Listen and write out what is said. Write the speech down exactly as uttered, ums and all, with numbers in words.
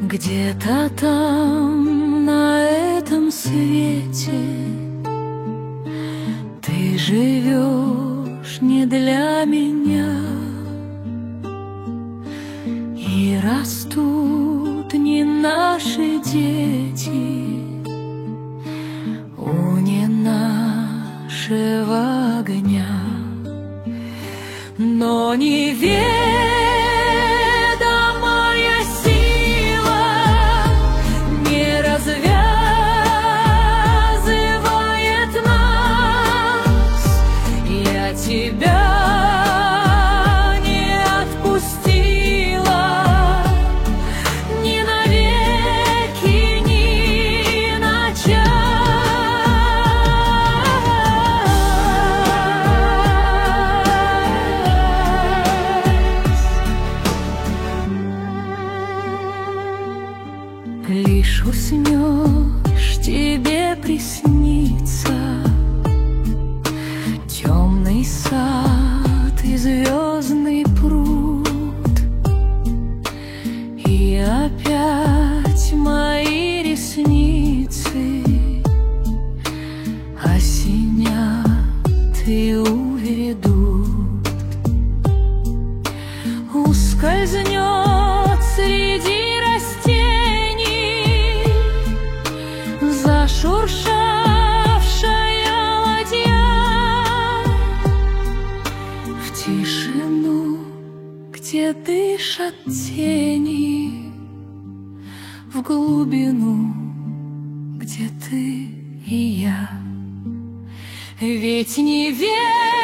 Где-то там, на этом свете, ты живешь не для меня, и растут не наши дети у не нашего огня, но неведомая сила не развязывает нас. Я тебя не отпустила ни навеки, ни на час. Лишь уснешь, тебе приснится темный сад и звездный пруд, и опять мои ресницы осенят и уведут. Ускользнет среди растений зашуршавшая ладья в тишину, где дышат тени, в глубину, где ты и я. Ведь не верь